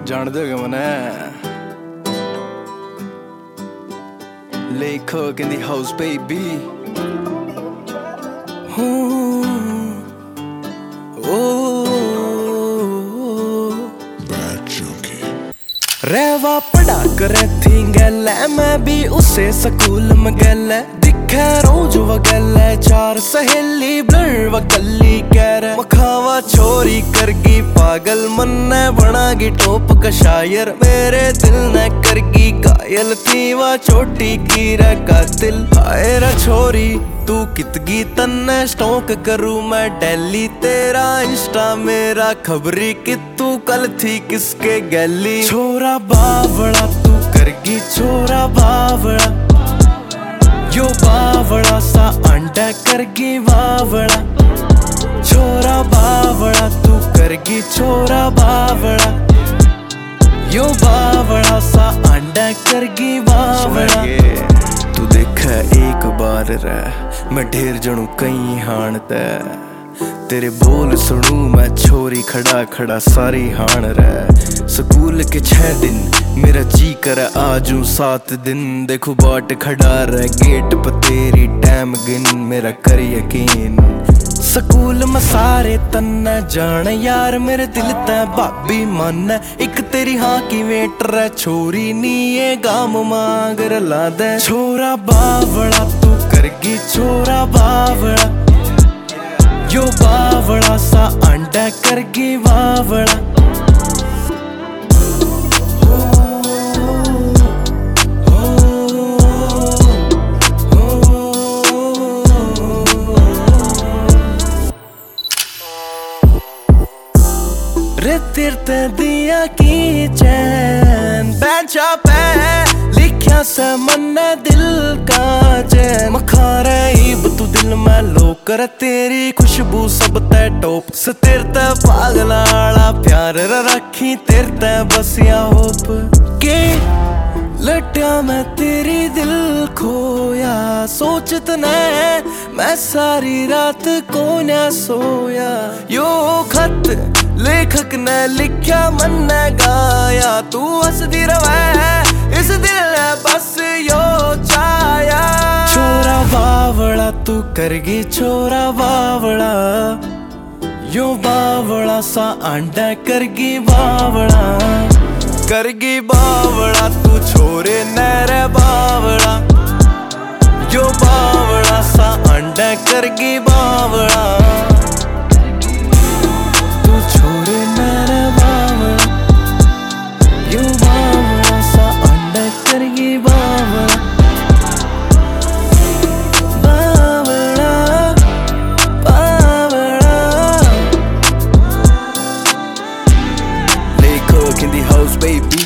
जान दोगे मने Lay cook in the house baby रहवा पढ़ा करे थी गल मैं भी उसे स्कूल में गल दिखे रोज वगल चार सहेली ब्लर वकली कर मखावा छोरी करगी पागल मन ने बनागी टोप का शायर मेरे दिल ने करगी कायल थी वा छोटी की रे कातिल हाय रे छोरी तू कितगी तन्ने स्टॉक करूँ मैं दिल्ली तेरा इंस्टा मेरा खबरी कि तू कल थी किसके गली छोरा बावड़ा तू करगी छोरा बावड़ा यो बावड़ा सा अंडा करगी बावड़ा छोरा बावड़ा तू करगी छोरा बावड़ा यो बावड़ा सा अंडा करगी बावड़ा तू देखा एक बार रह मैं ढेर जनू कई हाणता तेरे बोल सुनू मैं छोरी खड़ा खड़ा सारी हाण रह स्कूल के 6 दिन मेरा जी कर आजू 7 दिन देखो बाट खड़ा रह गेट पर तेरी टाइम गिन मेरा कर यकीन स्कूल में सारे तन्ने जान यार मेरे दिल ते भाभी मन एक तेरी हाँ की वेटर है छोरी नी ये गाम मांगर ला दे छोरा बावड़ा तू करगी छोरा बावड़ा यो बावड़ा सा अंडा करगी बावड़ा रे तिरते दिया की चैन बेंचा पे लिखा से मन दिल का चैन मखारे ईब तू दिल में लो कर तेरी खुशबू सब ते टॉप से तेरते पागलाला प्यार रखी तेरते बसिया होप के लट्या मैं तेरी दिल खोया सोचत ने मैं सारी रात को न सोया यो खत लेखक ने लिखा मन ने गाया तू हंसदी रवे इस दिल ने बस यो चाया छोरा बावड़ा तू करगी छोरा बावड़ा यो बावड़ा सा अंडा करगी बावड़ा करगी बावड़ा तू छोरे नरे बावड़ा यो बावड़ा सा अंडा करगी बावड़ा तू छोरे नरे बावड़ा यो बावड़ा सा अंडा करगी बावड़ा बावड़ा बावड़ा Lay cook in the house baby